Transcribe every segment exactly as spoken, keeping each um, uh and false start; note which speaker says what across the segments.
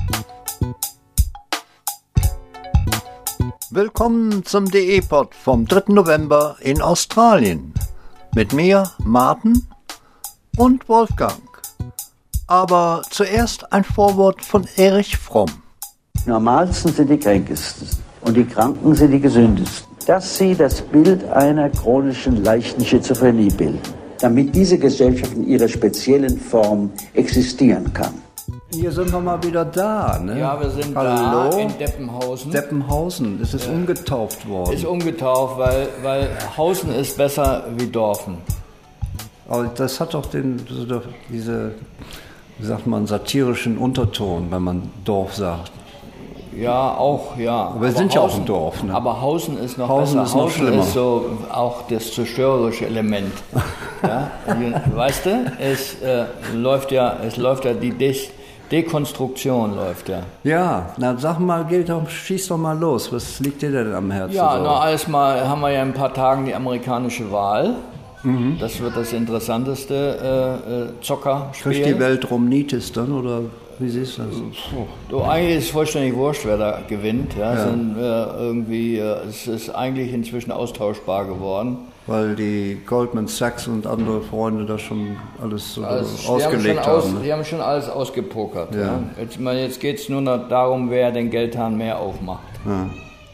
Speaker 1: Willkommen zum D E-Pod vom dritten November in Australien. Mit mir, Martin und Wolfgang. Aber zuerst ein Vorwort von Erich Fromm.
Speaker 2: Die Normalsten sind die Kränkesten und die Kranken sind die Gesündesten. Dass sie das Bild einer chronischen leichten Schizophrenie bilden, damit diese Gesellschaft in ihrer speziellen Form existieren kann.
Speaker 1: Hier sind wir mal wieder da, ne?
Speaker 3: Ja, wir sind
Speaker 1: Hallo?
Speaker 3: da in Deppenhausen.
Speaker 1: Deppenhausen, es ist ja. umgetauft worden.
Speaker 3: Ist umgetauft, weil, weil Hausen ist besser wie Dorfen.
Speaker 1: Aber das hat doch den, diese, wie sagt man, satirischen Unterton, wenn man Dorf sagt.
Speaker 3: Ja, auch, ja.
Speaker 1: Aber wir aber sind Hausen, ja auch ein Dorf, ne?
Speaker 3: Aber Hausen ist noch
Speaker 1: Hausen
Speaker 3: besser.
Speaker 1: Ist noch
Speaker 3: Hausen
Speaker 1: schlimmer.
Speaker 3: ist so auch das zerstörerische Element. Ja? Weißt du, es äh, läuft ja, es läuft ja die Des Dekonstruktion läuft ja.
Speaker 1: Ja, na sag mal, geht doch, schieß doch mal los. Was liegt dir denn am Herzen?
Speaker 3: Ja,
Speaker 1: so?
Speaker 3: na, alles mal haben wir ja in ein paar Tagen die amerikanische Wahl. Mhm. Das wird das interessanteste äh, äh, Zockerspiel.
Speaker 1: Kriegt die Welt Romnitis dann, oder wie siehst du das?
Speaker 3: Du, eigentlich ist es vollständig wurscht, wer da gewinnt. Ja,
Speaker 1: ja.
Speaker 3: Sind, äh, irgendwie, äh, es ist eigentlich inzwischen austauschbar geworden.
Speaker 1: Weil die Goldman Sachs und andere Freunde da schon alles so
Speaker 3: also,
Speaker 1: ausgelegt
Speaker 3: die haben. Schon
Speaker 1: haben.
Speaker 3: Aus,
Speaker 1: ne?
Speaker 3: Die haben schon alles ausgepokert.
Speaker 1: Ja.
Speaker 3: Ja. Jetzt, jetzt geht es nur noch darum, wer den Geldhahn mehr aufmacht.
Speaker 1: Ja.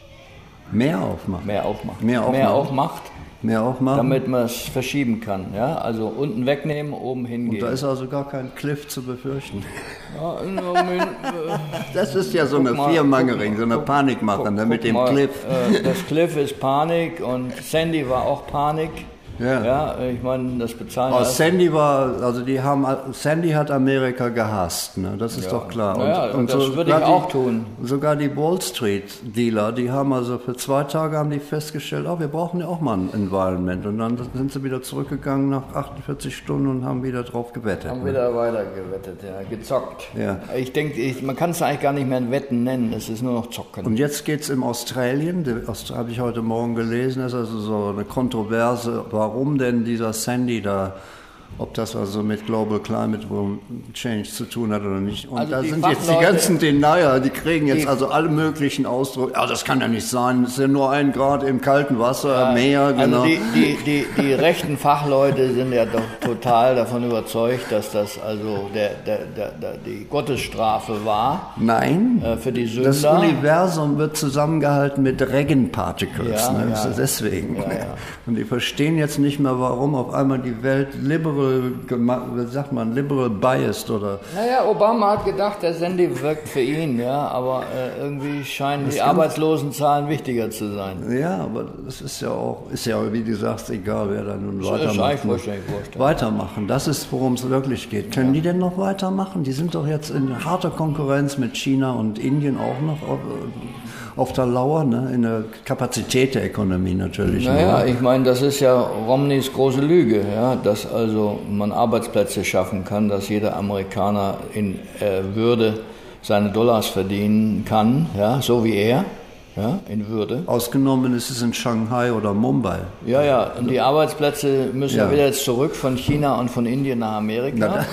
Speaker 1: Mehr aufmacht?
Speaker 3: Mehr aufmacht.
Speaker 1: Mehr aufmacht.
Speaker 3: Mehr aufmacht.
Speaker 1: Mehr aufmachen?
Speaker 3: Damit man es verschieben kann. Ja? Also unten wegnehmen, oben hingehen.
Speaker 1: Und da ist also gar kein Cliff zu befürchten.
Speaker 3: Ja, im Moment, äh,
Speaker 1: das ist ja so eine Viermangering, so eine Panikmache ne, mit dem
Speaker 3: mal,
Speaker 1: Cliff.
Speaker 3: Äh, das Cliff ist Panik und Sandy war auch Panik.
Speaker 1: Ja.
Speaker 3: Ja, ich meine, das bezahlen.
Speaker 1: Aber Sandy war, also die haben, Sandy hat Amerika gehasst, ne? Das ist
Speaker 3: ja.
Speaker 1: doch klar. Und,
Speaker 3: naja,
Speaker 1: und
Speaker 3: das
Speaker 1: so
Speaker 3: würde ich auch
Speaker 1: die,
Speaker 3: tun.
Speaker 1: Sogar die Wall Street Dealer, die haben also für zwei Tage haben die festgestellt, oh, wir brauchen ja auch mal ein Environment. Und dann sind sie wieder zurückgegangen nach achtundvierzig Stunden und haben wieder drauf gewettet. Haben
Speaker 3: ne? wieder weiter gewettet, ja, gezockt.
Speaker 1: Ja.
Speaker 3: Ich denke, ich, man kann es eigentlich gar nicht mehr ein Wetten nennen, es ist nur noch Zocken.
Speaker 1: Und jetzt geht es im Australien, das habe ich heute Morgen gelesen, das ist also so eine Kontroverse, warum denn dieser Sandy da, ob das also mit Global Climate Change zu tun hat oder nicht. Und also da sind jetzt die ganzen Denier, die kriegen jetzt die, also alle möglichen Ausdrücke. Ja, das kann ja nicht sein, es ist ja nur ein Grad im kalten Wasser, ja, Meer, genau.
Speaker 3: Also die, die, die, die rechten Fachleute sind ja doch total davon überzeugt, dass das also der, der, der, der, die Gottesstrafe war.
Speaker 1: Nein,
Speaker 3: äh, für die Sünder.
Speaker 1: Das Universum wird zusammengehalten mit Regenparticles,
Speaker 3: ja,
Speaker 1: ne?
Speaker 3: Ja,
Speaker 1: das ist deswegen.
Speaker 3: Ja, ja.
Speaker 1: Und die verstehen jetzt nicht mehr, warum auf einmal die Welt liberal, wie sagt man, liberal biased oder...
Speaker 3: Naja, Obama hat gedacht, der Sandy wirkt für ihn, ja, aber äh, irgendwie scheinen das die Arbeitslosenzahlen wichtiger zu sein.
Speaker 1: Ja, aber das ist ja auch, ist ja, wie du sagst, egal, wer da nun
Speaker 3: so
Speaker 1: weitermacht.
Speaker 3: Ist
Speaker 1: weitermachen, das ist, worum es wirklich geht. Können ja. die denn noch weitermachen? Die sind doch jetzt in harter Konkurrenz mit China und Indien auch noch auf, auf der Lauer, ne? In der Kapazität der Ökonomie natürlich.
Speaker 3: Naja,
Speaker 1: ne?
Speaker 3: ich meine, das ist ja Romneys große Lüge, ja, dass also man Arbeitsplätze schaffen kann, dass jeder Amerikaner in äh, Würde seine Dollars verdienen kann, ja, so wie er, ja, in Würde.
Speaker 1: Ausgenommen ist es in Shanghai oder Mumbai.
Speaker 3: Ja, ja, und die Arbeitsplätze müssen ja,
Speaker 1: ja
Speaker 3: wieder jetzt zurück von China und von Indien nach Amerika.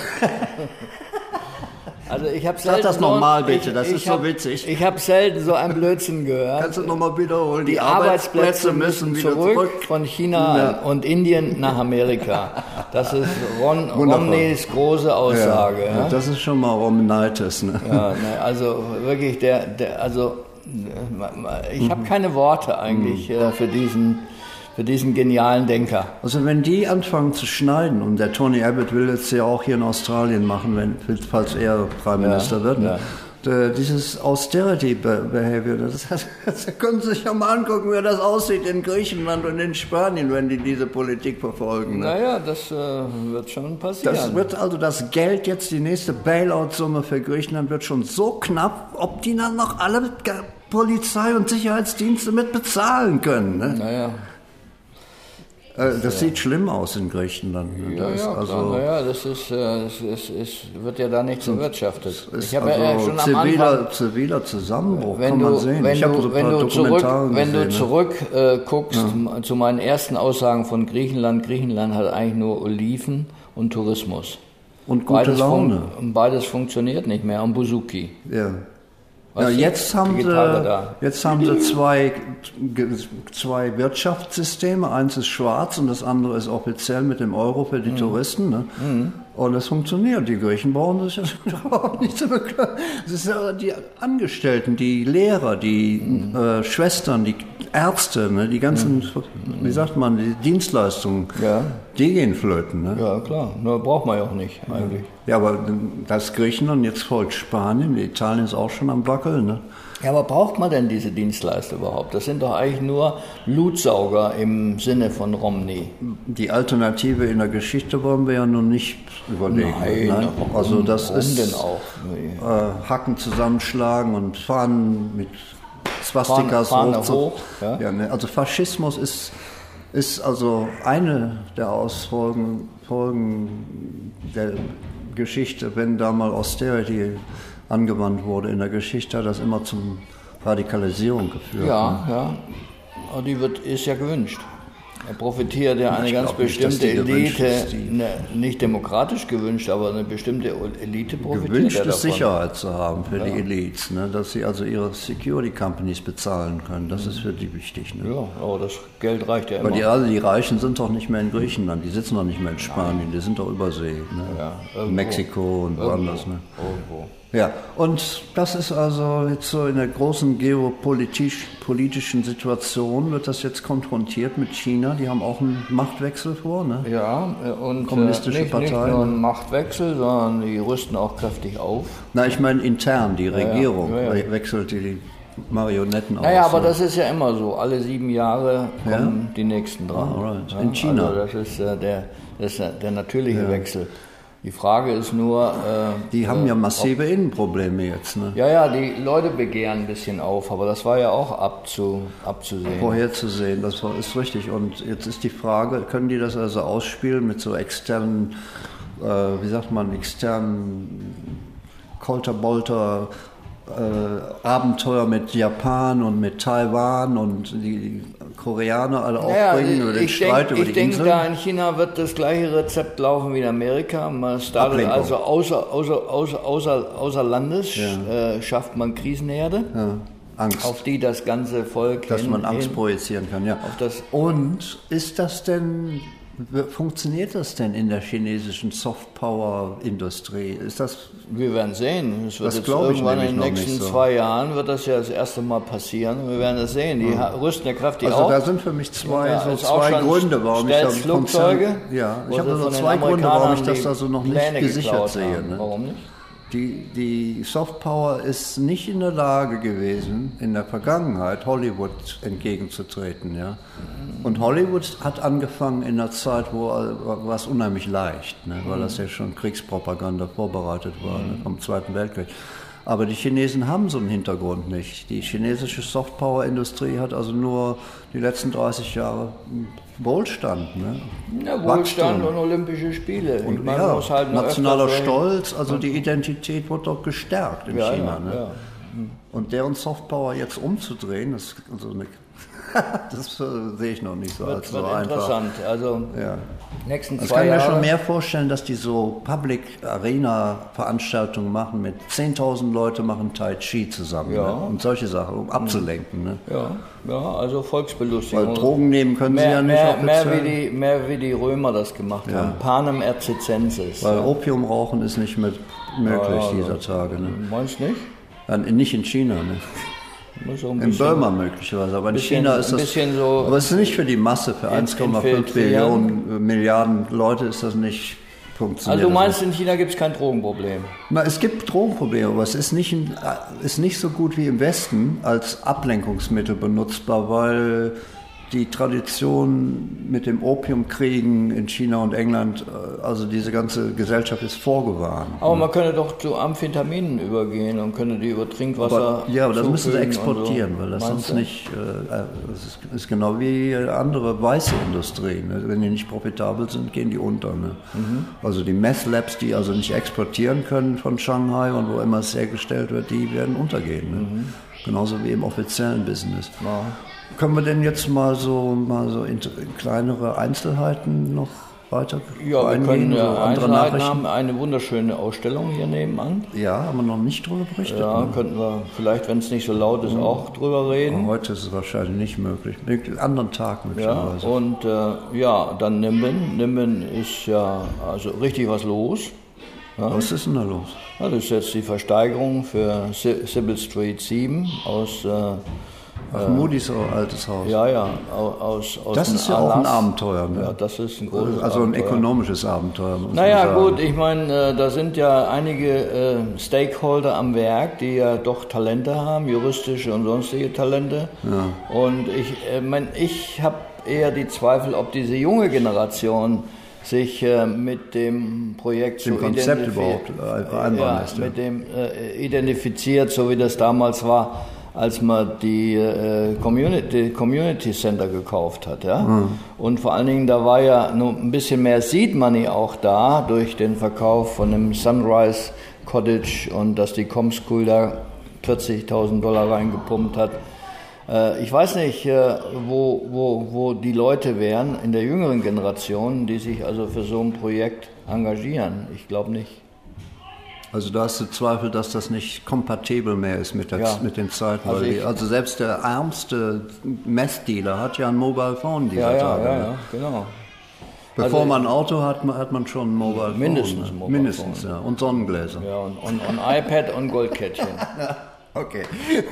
Speaker 3: Also ich habe selten
Speaker 1: Sag das nochmal bitte,
Speaker 3: ich,
Speaker 1: das
Speaker 3: ich
Speaker 1: ist
Speaker 3: hab,
Speaker 1: so witzig.
Speaker 3: Ich habe selten so einen Blödsinn gehört.
Speaker 1: Kannst du nochmal wiederholen?
Speaker 3: Die, die Arbeitsplätze, Arbeitsplätze müssen wieder zurück, zurück von China ja. und Indien nach Amerika. Das ist Ron, Romneys große Aussage.
Speaker 1: Ja, ja. Das ist schon mal Romneitis. Ne?
Speaker 3: Ja, ne, also wirklich, der, der also ich habe keine Worte eigentlich mhm. äh, für diesen für diesen genialen Denker.
Speaker 1: Also wenn die anfangen zu schneiden, und der Tony Abbott will jetzt ja auch hier in Australien machen, wenn, falls er Prime Minister ja, wird, ne? ja. dieses Austerity-Behavior, das, das, das können Sie sich ja mal angucken, wie das aussieht in Griechenland und in Spanien, wenn die diese Politik verfolgen. Ne?
Speaker 3: Naja, das äh, wird schon passieren.
Speaker 1: Das wird also das Geld jetzt, die nächste Bailout-Summe für Griechenland wird schon so knapp, ob die dann noch alle Polizei und Sicherheitsdienste mit bezahlen können. Ne?
Speaker 3: Naja.
Speaker 1: Das, das sieht schlimm aus in Griechenland.
Speaker 3: Ja,
Speaker 1: das
Speaker 3: ja,
Speaker 1: also,
Speaker 3: klar, ja, das ist, das ist, ist, wird ja da nicht bewirtschaftet.
Speaker 1: Ich habe also ja schon am ziviler, Anfang, ziviler Zusammenbruch,
Speaker 3: wenn
Speaker 1: kann
Speaker 3: du,
Speaker 1: man sehen.
Speaker 3: Wenn
Speaker 1: ich
Speaker 3: du,
Speaker 1: so
Speaker 3: wenn du zurück, wenn
Speaker 1: gesehen,
Speaker 3: du zurück äh, guckst ja. zu meinen ersten Aussagen von Griechenland, Griechenland hat eigentlich nur Oliven und Tourismus.
Speaker 1: und gute
Speaker 3: beides
Speaker 1: Laune.
Speaker 3: Fun- beides funktioniert nicht mehr am Buzuki.
Speaker 1: Ja.
Speaker 3: Was
Speaker 1: Ja,
Speaker 3: ist
Speaker 1: jetzt, haben sie,
Speaker 3: da?
Speaker 1: jetzt haben sie zwei, zwei Wirtschaftssysteme. Eins ist schwarz und das andere ist offiziell mit dem Euro für die mhm. Touristen. Ne? Mhm. Und es funktioniert. Die Griechen brauchen sich überhaupt nicht zu beklagen. Es ist ja die Angestellten, die Lehrer, die mhm. äh, Schwestern, die Ärzte, ne? Die ganzen, mhm. wie sagt man, die Dienstleistungen, ja. die gehen flöten. Ne?
Speaker 3: Ja, klar. Nur braucht man ja auch nicht eigentlich.
Speaker 1: Ja, aber das Griechenland, jetzt folgt Spanien, Italien ist auch schon am Wackeln. Ne?
Speaker 3: Ja, aber braucht man denn diese Dienstleister überhaupt? Das sind doch eigentlich nur Blutsauger im Sinne von Romney.
Speaker 1: Die Alternative in der Geschichte wollen wir ja nun nicht überlegen.
Speaker 3: Nein,
Speaker 1: Nein?
Speaker 3: Warum,
Speaker 1: also das
Speaker 3: warum
Speaker 1: ist
Speaker 3: denn auch? Nee.
Speaker 1: Äh, Hacken zusammenschlagen und Fahnen mit Swastikas
Speaker 3: Fahne
Speaker 1: hoch.
Speaker 3: hoch ja?
Speaker 1: Ja, ne? Also Faschismus ist, ist also eine der Ausfolgen Folgen der Geschichte, wenn da mal Austerity angewandt wurde in der Geschichte, hat das immer zum Radikalisierung geführt.
Speaker 3: Ja, ne? ja. Aber die wird, ist ja gewünscht. Er profitiert ja eine ich ganz bestimmte nicht, Elite, ist, ne, nicht demokratisch gewünscht, aber eine bestimmte Elite profitiert
Speaker 1: gewünscht
Speaker 3: ja davon.
Speaker 1: ist Sicherheit zu haben für ja. die Elites, ne? Dass sie also ihre Security Companies bezahlen können, das ist für die wichtig. Ne?
Speaker 3: Ja, aber das Geld reicht ja
Speaker 1: aber
Speaker 3: immer.
Speaker 1: Die, also die Reichen sind doch nicht mehr in Griechenland, die sitzen doch nicht mehr in Spanien, die sind doch übersee, ne?
Speaker 3: Ja,
Speaker 1: in Mexiko und woanders. Ne?
Speaker 3: Irgendwo.
Speaker 1: Ja, und das ist also jetzt so in der großen geopolitischen Situation, wird das jetzt konfrontiert mit China. Die haben auch einen Machtwechsel vor, ne?
Speaker 3: Ja, und
Speaker 1: kommunistische
Speaker 3: nicht,
Speaker 1: Partei.
Speaker 3: Nicht nur einen Machtwechsel, sondern die rüsten auch kräftig auf.
Speaker 1: Na, ich meine intern, die Regierung
Speaker 3: ja, ja, ja.
Speaker 1: wechselt die Marionetten aus.
Speaker 3: Naja, aber das ist ja immer so. Alle sieben Jahre kommen
Speaker 1: ja?
Speaker 3: die nächsten dran.
Speaker 1: Ah, right.
Speaker 3: ja,
Speaker 1: in China.
Speaker 3: Also das ist äh, der, das ist der natürliche ja. Wechsel. Die Frage ist nur... Äh,
Speaker 1: die haben
Speaker 3: äh,
Speaker 1: ja massive
Speaker 3: ob,
Speaker 1: Innenprobleme jetzt, ne?
Speaker 3: Ja, ja, die Leute begehren ein bisschen auf, aber das war ja auch abzu, abzusehen.
Speaker 1: Vorherzusehen, das ist richtig. Und jetzt ist die Frage, können die das also ausspielen mit so externen, äh, wie sagt man, externen Kolterbolter, äh, Abenteuer mit Japan und mit Taiwan und die Koreaner alle
Speaker 3: naja,
Speaker 1: aufbringen über den Streit
Speaker 3: denk,
Speaker 1: über die
Speaker 3: Ich denke,
Speaker 1: Inseln.
Speaker 3: da in China wird das gleiche Rezept laufen wie in Amerika. Man startet
Speaker 1: Ablenkung.
Speaker 3: also außer, außer, außer, außer, außer Landes, ja. äh, schafft man Krisenherde,
Speaker 1: ja. Angst.
Speaker 3: auf die das ganze Volk
Speaker 1: Dass
Speaker 3: hin,
Speaker 1: man Angst
Speaker 3: hin,
Speaker 1: projizieren kann, ja.
Speaker 3: Auf das
Speaker 1: und ist das denn... Funktioniert das denn in der chinesischen Softpower-Industrie? Ist das?
Speaker 3: Wir werden sehen. Es wird
Speaker 1: das
Speaker 3: jetzt
Speaker 1: irgendwann
Speaker 3: in den nächsten
Speaker 1: so.
Speaker 3: zwei Jahren wird das ja das erste Mal passieren. Wir werden das sehen. Die mhm. rüsten ja kräftig
Speaker 1: also
Speaker 3: auf.
Speaker 1: Also da sind für mich zwei,
Speaker 3: ja,
Speaker 1: so zwei Gründe, warum ich das
Speaker 3: Flugzeuge.
Speaker 1: Ja, ich habe so zwei Gründe, warum ich das also noch nicht gesichert sehe. Ne?
Speaker 3: Warum nicht?
Speaker 1: Die, die Softpower ist nicht in der Lage gewesen, in der Vergangenheit Hollywood entgegenzutreten. Ja? Und Hollywood hat angefangen in einer Zeit, wo war es unheimlich leicht, ne? weil das ja schon Kriegspropaganda vorbereitet war, ne? vom Zweiten Weltkrieg. Aber die Chinesen haben so einen Hintergrund nicht. Die chinesische Softpower-Industrie hat also nur die letzten dreißig Jahre Wohlstand. Ne?
Speaker 3: Ja, Wohlstand und Olympische Spiele.
Speaker 1: Und
Speaker 3: meine,
Speaker 1: ja,
Speaker 3: muss halt
Speaker 1: nationaler Stolz, also die Identität wird doch gestärkt in
Speaker 3: ja,
Speaker 1: China.
Speaker 3: Ja,
Speaker 1: ne?
Speaker 3: ja.
Speaker 1: Und deren Softpower jetzt umzudrehen, das, also eine, das sehe ich noch nicht so
Speaker 3: wird,
Speaker 1: als
Speaker 3: wird
Speaker 1: so einfach.
Speaker 3: Interessant. Also
Speaker 1: ja.
Speaker 3: nächsten
Speaker 1: Das
Speaker 3: zwei
Speaker 1: kann ich mir
Speaker 3: Jahre
Speaker 1: schon mehr vorstellen, dass die so Public-Arena-Veranstaltungen machen mit zehntausend Leute machen Tai Chi zusammen
Speaker 3: ja.
Speaker 1: ne? und solche Sachen, um abzulenken. Ne?
Speaker 3: Ja, ja, also Volksbelustigung.
Speaker 1: Weil Drogen nehmen können
Speaker 3: mehr,
Speaker 1: sie ja nicht
Speaker 3: mehr,
Speaker 1: offiziell.
Speaker 3: mehr, wie die, mehr wie die Römer das gemacht ja. haben. Panem ercicensis.
Speaker 1: Weil Opiumrauchen ist nicht mehr möglich ja, ja, dieser ja. Tage. Ne?
Speaker 3: Meinst du nicht?
Speaker 1: Ja, nicht in China. Ne? In Burma möglicherweise, aber in
Speaker 3: bisschen,
Speaker 1: China ist das.
Speaker 3: So
Speaker 1: aber es ist nicht für die Masse, für eins Komma fünf Billionen Milliarden Leute ist das nicht funktioniert.
Speaker 3: Also du meinst, in China gibt es kein Drogenproblem?
Speaker 1: Na, es gibt Drogenprobleme, aber es ist nicht, ist nicht so gut wie im Westen als Ablenkungsmittel benutzbar, weil die Tradition mit dem Opiumkriegen in China und England, also diese ganze Gesellschaft ist vorgewarnt.
Speaker 3: Aber man könnte doch zu Amphetaminen übergehen und könnte die über Trinkwasser
Speaker 1: aber, ja, aber das müssen sie exportieren,
Speaker 3: so.
Speaker 1: weil das
Speaker 3: Meinst
Speaker 1: sonst
Speaker 3: du?
Speaker 1: nicht, äh, das ist, ist genau wie andere weiße Industrie. Ne? Wenn die nicht profitabel sind, gehen die unter. Ne? Mhm. Also die Meth Labs, die also nicht exportieren können von Shanghai und wo immer es hergestellt wird, die werden untergehen. Ne? Mhm. Genauso wie im offiziellen Business.
Speaker 3: Ja.
Speaker 1: Können wir denn jetzt mal so, mal so in kleinere Einzelheiten noch weiter
Speaker 3: Ja, wir
Speaker 1: eingehen?
Speaker 3: können
Speaker 1: So
Speaker 3: äh,
Speaker 1: andere
Speaker 3: Einzelheiten
Speaker 1: Nachrichten?
Speaker 3: haben. Eine wunderschöne Ausstellung hier nebenan.
Speaker 1: Ja, haben wir noch nicht drüber berichtet.
Speaker 3: Ja,
Speaker 1: ne?
Speaker 3: könnten wir vielleicht, wenn es nicht so laut ist, auch drüber reden.
Speaker 1: Heute ist es wahrscheinlich nicht möglich. Einen anderen Tag
Speaker 3: Ja,
Speaker 1: möglicherweise.
Speaker 3: und äh, ja, dann Nimbin. Nimbin ist ja also richtig was los. Ja.
Speaker 1: Was ist denn da los?
Speaker 3: Ja, das ist jetzt die Versteigerung für Sy- Sybil Street sieben aus... Äh,
Speaker 1: Ach, Moody's altes Haus.
Speaker 3: Ja, ja, aus, aus
Speaker 1: Das
Speaker 3: dem
Speaker 1: ist ja auch ein
Speaker 3: Anlass.
Speaker 1: Abenteuer. Ne?
Speaker 3: Ja, das ist ein großes
Speaker 1: Also ein
Speaker 3: Abenteuer.
Speaker 1: ökonomisches Abenteuer, muss
Speaker 3: Naja,
Speaker 1: man sagen.
Speaker 3: gut, ich meine, äh, da sind ja einige äh, Stakeholder am Werk, die ja doch Talente haben, juristische und sonstige Talente.
Speaker 1: Ja.
Speaker 3: Und ich äh, mein, ich habe eher die Zweifel, ob diese junge Generation sich äh, mit dem Projekt
Speaker 1: Dem
Speaker 3: so
Speaker 1: Konzept
Speaker 3: identifi-
Speaker 1: überhaupt äh, vereinbaren
Speaker 3: ja,
Speaker 1: lässt, ja.
Speaker 3: mit dem äh, identifiziert, so wie das damals war, als man die äh, Community, Community Center gekauft hat. Ja? Mhm. Und vor allen Dingen, da war ja nur ein bisschen mehr Seed Money auch da, durch den Verkauf von dem Sunrise Cottage und dass die ComSchool da vierzigtausend Dollar reingepumpt hat. Äh, ich weiß nicht, äh, wo, wo, wo die Leute wären in der jüngeren Generation, die sich also für so ein Projekt engagieren. Ich glaube nicht.
Speaker 1: Also da hast du Zweifel, dass das nicht kompatibel mehr ist mit, der,
Speaker 3: Ja.
Speaker 1: mit den Zeiten.
Speaker 3: Also
Speaker 1: Weil die,
Speaker 3: ich-
Speaker 1: also selbst der ärmste Messdealer hat ja ein Mobile Phone dieser
Speaker 3: Ja, ja,
Speaker 1: Tage.
Speaker 3: ja,
Speaker 1: ne?
Speaker 3: ja, genau.
Speaker 1: Bevor
Speaker 3: Also-
Speaker 1: man ein Auto hat, hat man schon ein Mobile Phone.
Speaker 3: Mindestens
Speaker 1: ne?
Speaker 3: ein Mobile
Speaker 1: Mindestens,
Speaker 3: Phone.
Speaker 1: ja. Und Sonnengläser.
Speaker 3: Ja, und, und, und iPad und Goldkettchen.
Speaker 1: Okay.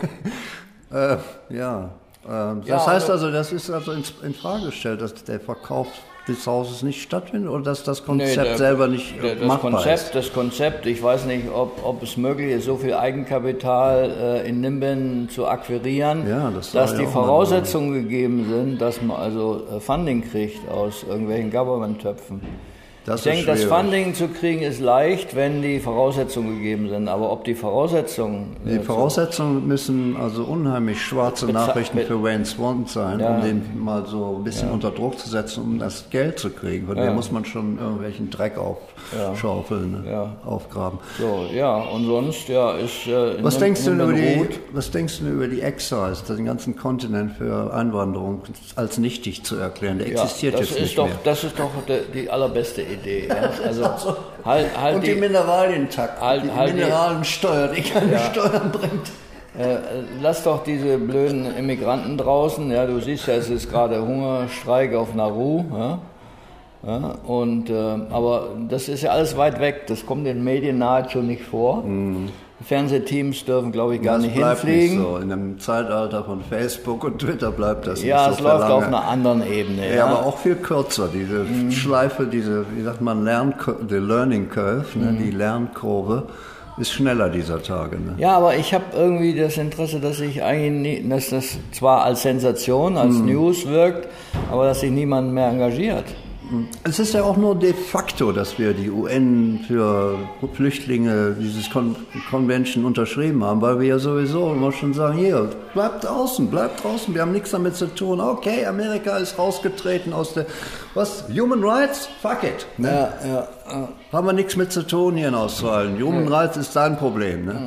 Speaker 1: äh, ja. Ähm, das
Speaker 3: Ja,
Speaker 1: heißt
Speaker 3: also-
Speaker 1: also, das ist also in, in Frage gestellt, dass der Verkauf des Hauses nicht stattfindet oder dass das Konzept
Speaker 3: Nee, der-
Speaker 1: selber nicht
Speaker 3: Der,
Speaker 1: äh,
Speaker 3: das,
Speaker 1: machbar
Speaker 3: Konzept,
Speaker 1: ist.
Speaker 3: das Konzept, ich weiß nicht, ob, ob es möglich ist, so viel Eigenkapital äh, in Nimbin zu akquirieren,
Speaker 1: Ja, das war
Speaker 3: dass
Speaker 1: ja
Speaker 3: die
Speaker 1: auch
Speaker 3: Voraussetzungen gegeben sind, dass man also äh, Funding kriegt aus irgendwelchen Government-Töpfen.
Speaker 1: Das
Speaker 3: Ich denke,
Speaker 1: ist
Speaker 3: das
Speaker 1: schwierig.
Speaker 3: Funding zu kriegen ist leicht, wenn die Voraussetzungen gegeben sind. Aber ob die Voraussetzungen... äh,
Speaker 1: Die Voraussetzungen müssen also unheimlich schwarze
Speaker 3: Beza-
Speaker 1: Nachrichten
Speaker 3: be-
Speaker 1: für Wayne Swan sein,
Speaker 3: Ja.
Speaker 1: um den mal so ein bisschen unter Druck zu setzen, um das Geld zu kriegen. Von
Speaker 3: Ja.
Speaker 1: dem muss man schon irgendwelchen Dreck aufschaufeln, ne?
Speaker 3: Ja.
Speaker 1: aufgraben.
Speaker 3: So, ja, und sonst, ja, ist... Äh,
Speaker 1: Was
Speaker 3: Nim-
Speaker 1: denkst, du denn über
Speaker 3: Nimbin
Speaker 1: die,
Speaker 3: ruht.
Speaker 1: was denkst du denn über die Excise, den ganzen Kontinent für Einwanderung als nichtig zu erklären? Der existiert
Speaker 3: das
Speaker 1: jetzt
Speaker 3: ist
Speaker 1: nicht
Speaker 3: doch,
Speaker 1: mehr.
Speaker 3: Das ist doch die, die allerbeste Idee. Ja? Also halt, halt
Speaker 1: Und die,
Speaker 3: die,
Speaker 1: Mineralientaktik,
Speaker 3: halt-
Speaker 1: die
Speaker 3: halt die-
Speaker 1: Mineralensteuer, die keine
Speaker 3: Ja.
Speaker 1: Steuern bringt.
Speaker 3: äh, lass doch diese blöden Immigranten draußen. Ja, du siehst ja, es ist gerade Hungerstreik auf Nauru. Ja? Ja, und, äh, aber das ist ja alles weit weg. Das kommt den Medien nahezu nicht vor.
Speaker 1: Mhm.
Speaker 3: Fernsehteams dürfen, glaube ich, gar
Speaker 1: Das
Speaker 3: nicht
Speaker 1: bleibt
Speaker 3: hinfliegen.
Speaker 1: nicht so. In einem Zeitalter von Facebook und Twitter bleibt das
Speaker 3: Ja,
Speaker 1: nicht
Speaker 3: es
Speaker 1: so
Speaker 3: läuft
Speaker 1: lange.
Speaker 3: auf einer anderen Ebene.
Speaker 1: Ja,
Speaker 3: Ja,
Speaker 1: aber auch viel kürzer. Diese
Speaker 3: Mhm.
Speaker 1: Schleife, diese, wie sagt man, Lern die Learning Curve, ne,
Speaker 3: Mhm.
Speaker 1: die Lernkurve, ist schneller dieser Tage. Ne?
Speaker 3: Ja, aber ich habe irgendwie das Interesse, dass ich eigentlich, nie, dass das zwar als Sensation, als
Speaker 1: Mhm.
Speaker 3: News wirkt, aber dass sich niemand mehr engagiert.
Speaker 1: Es ist ja auch nur de facto, dass wir die U N für Flüchtlinge, dieses Con Convention unterschrieben haben, weil wir ja sowieso immer schon sagen, hier, bleibt draußen, bleibt draußen, wir haben nichts damit zu tun. Okay, Amerika ist rausgetreten aus der, was, Human Rights? Fuck it. Ne?
Speaker 3: Ja, ja, ja.
Speaker 1: Haben wir nichts mit zu tun hier in Australien. Human Rights ist dein Problem. Ne?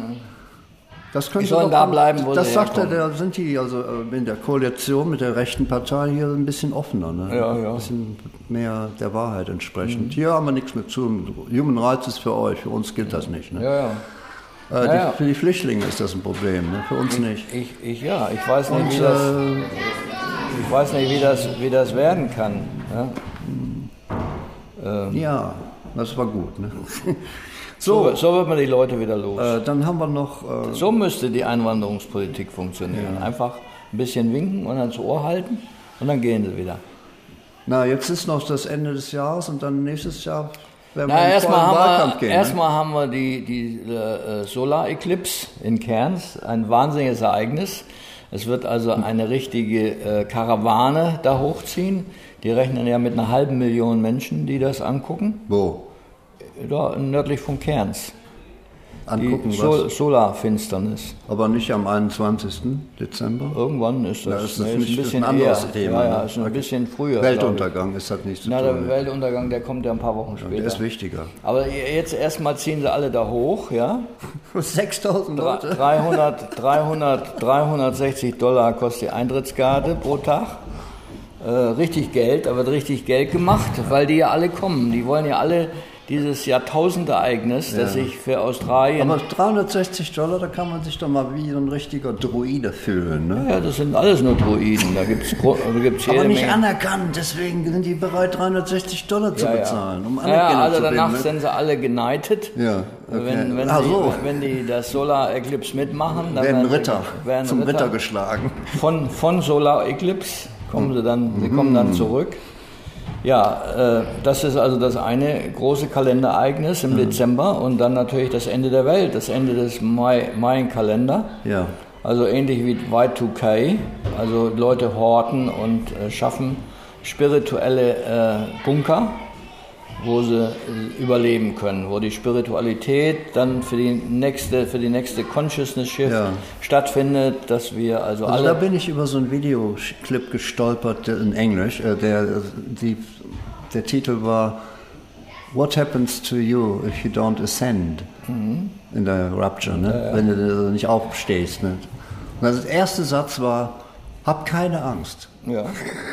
Speaker 1: Das könnte
Speaker 3: Die sollen
Speaker 1: doch-
Speaker 3: da bleiben, wo
Speaker 1: Das
Speaker 3: sie
Speaker 1: sagt er,
Speaker 3: herkommen.
Speaker 1: da sind die also äh, in der Koalition mit der rechten Partei hier ein bisschen offener. Ne?
Speaker 3: Ja, ja.
Speaker 1: Ein bisschen mehr der Wahrheit entsprechend. Hier haben wir nichts mit zu tun. Human Rights ist für euch, für uns gilt das nicht. Ne?
Speaker 3: Ja, ja.
Speaker 1: Äh,
Speaker 3: Ja,
Speaker 1: die,
Speaker 3: ja.
Speaker 1: Für die Flüchtlinge ist das ein Problem, ne? Für uns nicht.
Speaker 3: Ich, ich, ja, ich weiß nicht,
Speaker 1: Und
Speaker 3: wie das,
Speaker 1: äh,
Speaker 3: ich weiß nicht, wie das, wie das werden kann. Ja?
Speaker 1: ja, das war gut. Ne?
Speaker 3: So,
Speaker 1: So,
Speaker 3: so wird man die Leute wieder los.
Speaker 1: äh, dann haben wir noch... Äh,
Speaker 3: So müsste die Einwanderungspolitik funktionieren. Einfach ein bisschen winken und ans Ohr halten und dann gehen sie wieder.
Speaker 1: Na, jetzt ist noch das Ende des Jahres und dann nächstes Jahr werden
Speaker 3: Na,
Speaker 1: wir in den
Speaker 3: erstmal
Speaker 1: vollen
Speaker 3: haben,
Speaker 1: Wahlkampf
Speaker 3: wir,
Speaker 1: gehen.
Speaker 3: erstmal haben wir die, die äh, Solar Eclipse in Cairns, ein wahnsinniges Ereignis. Es wird also eine richtige äh, Karawane da hochziehen. Die rechnen ja mit einer halben Million Menschen, die das angucken.
Speaker 1: Ne? Wo?
Speaker 3: Da nördlich von Cairns.
Speaker 1: Angucken
Speaker 3: Die
Speaker 1: was?
Speaker 3: Sol Solarfinsternis.
Speaker 1: Aber nicht am einundzwanzigsten Dezember?
Speaker 3: Irgendwann ist das,
Speaker 1: Ja, ist das
Speaker 3: nee,
Speaker 1: nicht-
Speaker 3: ein
Speaker 1: das ist
Speaker 3: bisschen
Speaker 1: ein anderes
Speaker 3: eher.
Speaker 1: Thema,
Speaker 3: Ja, ja,
Speaker 1: ne?
Speaker 3: ist ein
Speaker 1: Okay.
Speaker 3: bisschen früher.
Speaker 1: Weltuntergang ist das nicht zu
Speaker 3: Na, der
Speaker 1: tun.
Speaker 3: Weltuntergang, der kommt ja ein paar Wochen später.
Speaker 1: Der ist wichtiger.
Speaker 3: Aber jetzt erstmal ziehen sie alle da hoch, ja?
Speaker 1: sechstausend Leute?
Speaker 3: dreihundert, dreihundert, dreihundertsechzig Dollar kostet die Eintrittskarte pro Tag. äh, richtig Geld, da wird richtig Geld gemacht, weil die ja alle kommen. Die wollen ja alle dieses Jahrtausendereignis, ja. das sich für Australien...
Speaker 1: Aber dreihundertsechzig Dollar, da kann man sich doch mal wie so ein richtiger Druide fühlen, ne?
Speaker 3: Ja, das sind alles nur Druiden, da gibt es
Speaker 1: Aber nicht Menge. anerkannt, deswegen sind die bereit, dreihundertsechzig Dollar zu ja, bezahlen,
Speaker 3: ja.
Speaker 1: um
Speaker 3: anerkannt ja, also
Speaker 1: zu
Speaker 3: danach
Speaker 1: werden, ne?
Speaker 3: sind sie alle geneigtet.
Speaker 1: Ja, okay.
Speaker 3: wenn, wenn,
Speaker 1: Ach
Speaker 3: die,
Speaker 1: so.
Speaker 3: wenn die das Solar Eclipse mitmachen, dann
Speaker 1: werden
Speaker 3: werden
Speaker 1: Ritter,
Speaker 3: sie, werden
Speaker 1: zum
Speaker 3: Ritter,
Speaker 1: Ritter geschlagen.
Speaker 3: Von, von Solar Eclipse kommen sie dann, sie kommen dann zurück. Ja, äh, das ist also das eine große Kalendereignis im mhm. Dezember und dann natürlich das Ende der Welt, das Ende des Mayan-Kalender.
Speaker 1: Ja.
Speaker 3: Also ähnlich wie Y zwei K, also Leute horten und äh, schaffen spirituelle äh, Bunker, wo sie äh, überleben können, wo die Spiritualität dann für die nächste, für die nächste Consciousness Shift ja. stattfindet, dass wir also,
Speaker 1: also
Speaker 3: alle...
Speaker 1: Da bin ich über so einen Videoclip gestolpert in Englisch, äh, der, die, der Titel war What happens to you if you don't ascend? Mhm. In der Rapture, ne? Ja, ja. Wenn du nicht aufstehst. Ne? Und also der erste Satz war, hab keine Angst.
Speaker 3: Ja.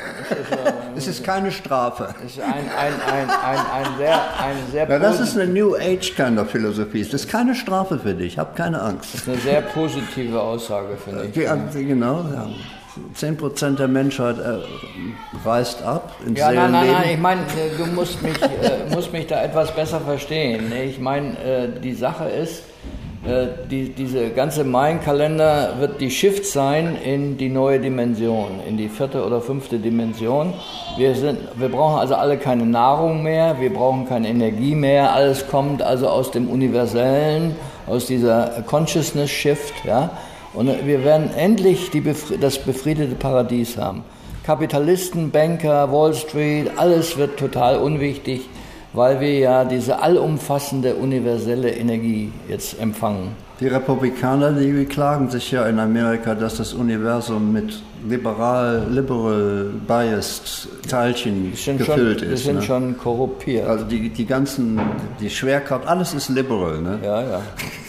Speaker 1: Es ist keine Strafe.
Speaker 3: Es ist ein, ein, ein, ein, ein sehr, ein sehr
Speaker 1: ja, das ist eine New Age kind of Philosophie. Das ist keine Strafe für dich, hab keine Angst.
Speaker 3: Das ist eine sehr positive Aussage, finde ich.
Speaker 1: Ja, genau, ja. zehn Prozent der Menschheit äh, reist ab ins
Speaker 3: Ja, nein, nein,
Speaker 1: Seelenleben.
Speaker 3: nein, ich meine, du musst mich, äh, musst mich da etwas besser verstehen. Ich meine, äh, die Sache ist, äh, die, diese ganze Mayan-Kalender wird die Shift sein in die neue Dimension, in die vierte oder fünfte Dimension. Wir, sind, wir brauchen also alle keine Nahrung mehr, wir brauchen keine Energie mehr, alles kommt also aus dem Universellen, aus dieser Consciousness-Shift, ja. Und wir werden endlich die Befri- das befriedete Paradies haben. Kapitalisten, Banker, Wall Street, alles wird total unwichtig, weil wir ja diese allumfassende universelle Energie jetzt empfangen.
Speaker 1: Die Republikaner, die beklagen sich ja in Amerika, dass das Universum mit liberal, liberal biased Teilchen gefüllt
Speaker 3: schon,
Speaker 1: ist.
Speaker 3: Wir sind ne? schon korrumpiert.
Speaker 1: Also die, die ganzen, die Schwerkraft, alles ist liberal, ne?
Speaker 3: Ja, ja.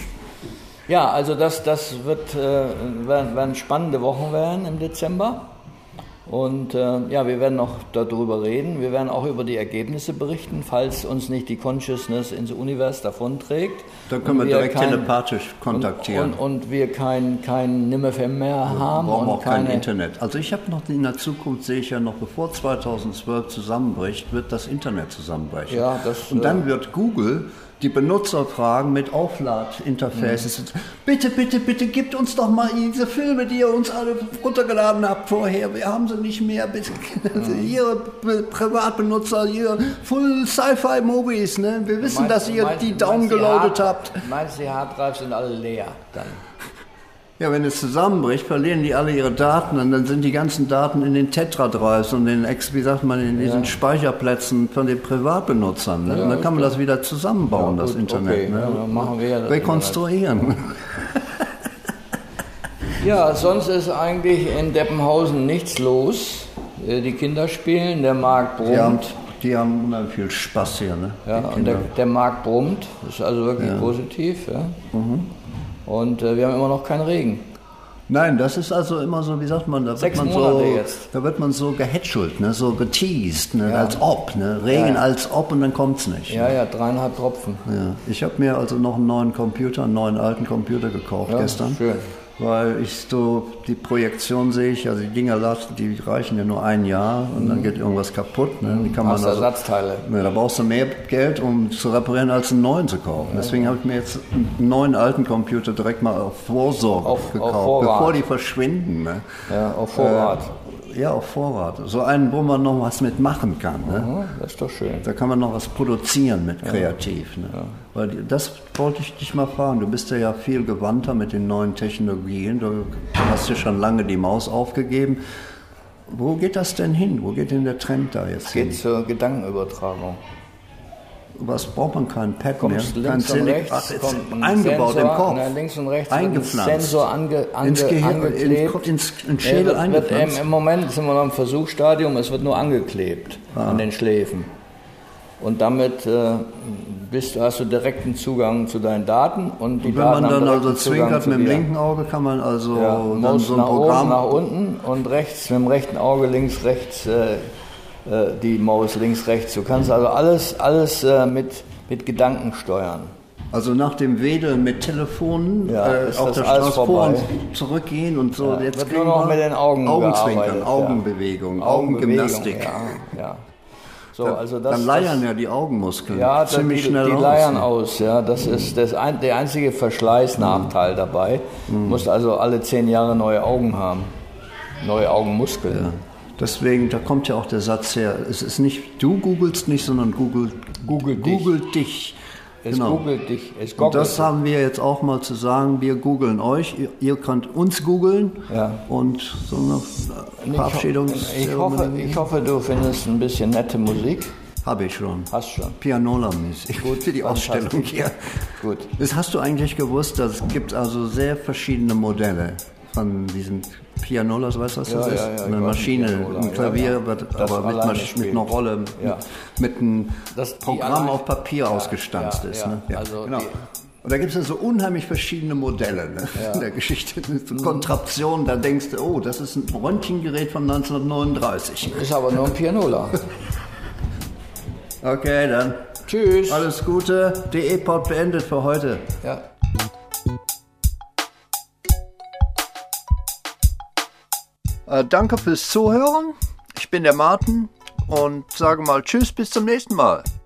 Speaker 3: Ja, also das, das wird, äh, werden, werden spannende Wochen werden im Dezember. Und äh, ja, wir werden noch darüber reden. Wir werden auch über die Ergebnisse berichten, falls uns nicht die Consciousness ins Universum davonträgt.
Speaker 1: Dann können wir, wir direkt kein, telepathisch kontaktieren.
Speaker 3: Und, und, und wir kein, kein N I M F M mehr wir haben.
Speaker 1: Wir brauchen
Speaker 3: und
Speaker 1: auch kein Internet. Also ich habe noch in der Zukunft, sehe ich ja noch, bevor zweitausendzwölf zusammenbricht, wird das Internet zusammenbrechen.
Speaker 3: Ja, das,
Speaker 1: und dann wird Google die Benutzer fragen mit Aufladinterfaces. Mhm. Bitte, bitte, bitte, gebt uns doch mal diese Filme, die ihr uns alle runtergeladen habt vorher. Wir haben sie nicht mehr. Bitte. Mhm. Ihre Privatbenutzer, ihre Full Sci-Fi Movies. Ne? Wir wissen, meinst, dass ihr meinst, die downgeloadet habt.
Speaker 3: Meinst du, die Harddrives sind alle leer dann?
Speaker 1: Ja, wenn es zusammenbricht, verlieren die alle ihre Daten und dann sind die ganzen Daten in den Tetradrives und den, wie sagt man, in diesen ja. Speicherplätzen von den Privatbenutzern. Ne? Ja, und dann kann man das wieder zusammenbauen, ja, gut, das Internet.
Speaker 3: Okay.
Speaker 1: Ne?
Speaker 3: Ja, dann machen wir ja das
Speaker 1: rekonstruieren.
Speaker 3: Ja, sonst ist eigentlich in Deppenhausen nichts los. Die Kinder spielen, der Markt brummt.
Speaker 1: Die haben, die haben unheimlich viel Spaß hier. Ne?
Speaker 3: Ja, und der, der Markt brummt, das ist also wirklich ja. positiv. Ja.
Speaker 1: Mhm.
Speaker 3: Und äh, wir haben immer noch keinen Regen.
Speaker 1: Nein, das ist also immer so, wie sagt man, da
Speaker 3: Sechs
Speaker 1: wird man
Speaker 3: Monate
Speaker 1: so,
Speaker 3: jetzt.
Speaker 1: da wird man so gehätschelt, ne, so geteased, ne,
Speaker 3: ja.
Speaker 1: als ob, ne, Regen
Speaker 3: ja.
Speaker 1: als ob und dann kommt's nicht.
Speaker 3: Ja, ja, dreieinhalb Tropfen.
Speaker 1: Ja. Ich habe mir also noch einen neuen Computer, einen neuen alten Computer gekauft
Speaker 3: ja,
Speaker 1: gestern.
Speaker 3: Schön.
Speaker 1: Weil ich so, die Projektion sehe ich, also die Dinger, die reichen ja nur ein Jahr und mhm. dann geht irgendwas kaputt. Ne? Die kann man also,
Speaker 3: Ersatzteile.
Speaker 1: Ne, da brauchst du mehr Geld, um zu reparieren, als einen neuen zu kaufen. Ja. Deswegen habe ich mir jetzt einen neuen alten Computer direkt mal auf Vorsorge
Speaker 3: auf,
Speaker 1: gekauft,
Speaker 3: auf
Speaker 1: bevor die verschwinden. Ne?
Speaker 3: Ja, auf Vorrat.
Speaker 1: Äh, Ja, auf Vorrat. So einen, wo man noch was mitmachen kann. Ne?
Speaker 3: Mhm, das ist doch schön.
Speaker 1: Da kann man noch was produzieren mit kreativ. Ja. Ne? Ja. Weil das wollte ich dich mal fragen. Du bist ja, ja viel gewandter mit den neuen Technologien. Du hast ja schon lange die Maus aufgegeben. Wo geht das denn hin? Wo geht denn der Trend da jetzt hin?
Speaker 3: Es geht zur Gedankenübertragung.
Speaker 1: Was braucht man kein Pad
Speaker 3: Kommst
Speaker 1: mehr?
Speaker 3: Links
Speaker 1: kein
Speaker 3: und rechts,
Speaker 1: Ach, jetzt
Speaker 3: kommt
Speaker 1: eingebaut
Speaker 3: Sensor,
Speaker 1: im Kopf.
Speaker 3: Na, links und rechts
Speaker 1: eingepflanzt.
Speaker 3: Ein Sensor ange, ange,
Speaker 1: ins Gehirn,
Speaker 3: angeklebt.
Speaker 1: In, ins, ins Schädel
Speaker 3: wird,
Speaker 1: eingepflanzt.
Speaker 3: Wird, Im Moment sind wir noch im Versuchsstadium, es wird nur angeklebt ah. an den Schläfen. Und damit äh, bist, hast du direkten Zugang zu deinen Daten und die
Speaker 1: Und wenn
Speaker 3: Daten
Speaker 1: man
Speaker 3: haben
Speaker 1: dann also
Speaker 3: direkten Zugang
Speaker 1: zwinkert
Speaker 3: zu
Speaker 1: mit dem
Speaker 3: dir.
Speaker 1: linken Auge, kann man also
Speaker 3: Ja,
Speaker 1: dann
Speaker 3: Maus
Speaker 1: so ein
Speaker 3: nach
Speaker 1: Programm...
Speaker 3: oben, nach unten und rechts, mit dem rechten Auge links, rechts, äh, äh, die Maus links, rechts. Du kannst also alles, alles äh, mit, mit Gedanken steuern.
Speaker 1: Also nach dem Wedeln mit Telefonen
Speaker 3: Ja,
Speaker 1: äh,
Speaker 3: ist
Speaker 1: auf
Speaker 3: das
Speaker 1: der
Speaker 3: alles
Speaker 1: Straße vor
Speaker 3: vorbei.
Speaker 1: und zurückgehen und so.
Speaker 3: Ja,
Speaker 1: Jetzt
Speaker 3: wird
Speaker 1: kriegen
Speaker 3: nur noch
Speaker 1: wir
Speaker 3: mit den Augen
Speaker 1: Augenzwinkern,
Speaker 3: gearbeitet,
Speaker 1: Augenbewegung,
Speaker 3: ja.
Speaker 1: Augengymnastik.
Speaker 3: Ja, ja. So,
Speaker 1: Da,
Speaker 3: also das,
Speaker 1: dann leiern
Speaker 3: das,
Speaker 1: ja die Augenmuskeln
Speaker 3: ja,
Speaker 1: ziemlich
Speaker 3: die,
Speaker 1: schnell
Speaker 3: die
Speaker 1: aus.
Speaker 3: leiern aus. Ja, das ist das ein, der einzige Verschleißnachteil dabei. Du musst also alle zehn Jahre neue Augen haben, neue Augenmuskeln.
Speaker 1: Ja. Deswegen, da kommt ja auch der Satz her, es ist nicht, du googelst nicht, sondern Google,
Speaker 3: Google dich.
Speaker 1: googelt dich.
Speaker 3: Es
Speaker 1: Genau.
Speaker 3: googelt dich, es
Speaker 1: Und
Speaker 3: googelt
Speaker 1: das
Speaker 3: dich.
Speaker 1: haben wir jetzt auch mal zu sagen, wir googeln euch, ihr, ihr könnt uns googeln
Speaker 3: Ja.
Speaker 1: und so eine
Speaker 3: Ich, ho-
Speaker 1: Verabschiedungszeremonie.
Speaker 3: ich, hoffe, ich hoffe, du findest ein bisschen nette Musik.
Speaker 1: Habe ich schon.
Speaker 3: Hast schon.
Speaker 1: Pianola-mäßig. Gut, für die
Speaker 3: fantastisch.
Speaker 1: Ausstellung hier.
Speaker 3: Gut.
Speaker 1: Das hast du eigentlich gewusst, dass es gibt also sehr verschiedene Modelle von diesen Pianolas, weißt du, was das
Speaker 3: Ja,
Speaker 1: ist?
Speaker 3: ja, ja, ich
Speaker 1: Eine
Speaker 3: weiß,
Speaker 1: Maschine,
Speaker 3: ein Pianola,
Speaker 1: ein Klavier,
Speaker 3: ja, ja.
Speaker 1: wird
Speaker 3: Das
Speaker 1: aber mit,
Speaker 3: alleine
Speaker 1: Masch-
Speaker 3: spielt.
Speaker 1: mit einer Rolle,
Speaker 3: Ja.
Speaker 1: mit einem
Speaker 3: Das- die
Speaker 1: Programm
Speaker 3: allein-
Speaker 1: auf Papier
Speaker 3: Ja,
Speaker 1: ausgestanzt
Speaker 3: ja,
Speaker 1: ist.
Speaker 3: ja.
Speaker 1: Ne?
Speaker 3: Also
Speaker 1: genau.
Speaker 3: die-
Speaker 1: Und da gibt es ja so unheimlich verschiedene Modelle ne? in der Geschichte. So Kontraktionen, da denkst du, oh, das ist ein Röntgengerät von neunzehnhundertneununddreißig.
Speaker 3: Ist aber nur ein Pianola.
Speaker 1: Okay, dann
Speaker 3: Tschüss.
Speaker 1: alles Gute. D E-Pod beendet für heute.
Speaker 3: Ja.
Speaker 1: Äh, danke fürs Zuhören. Ich bin der Martin und sage mal Tschüss, bis zum nächsten Mal.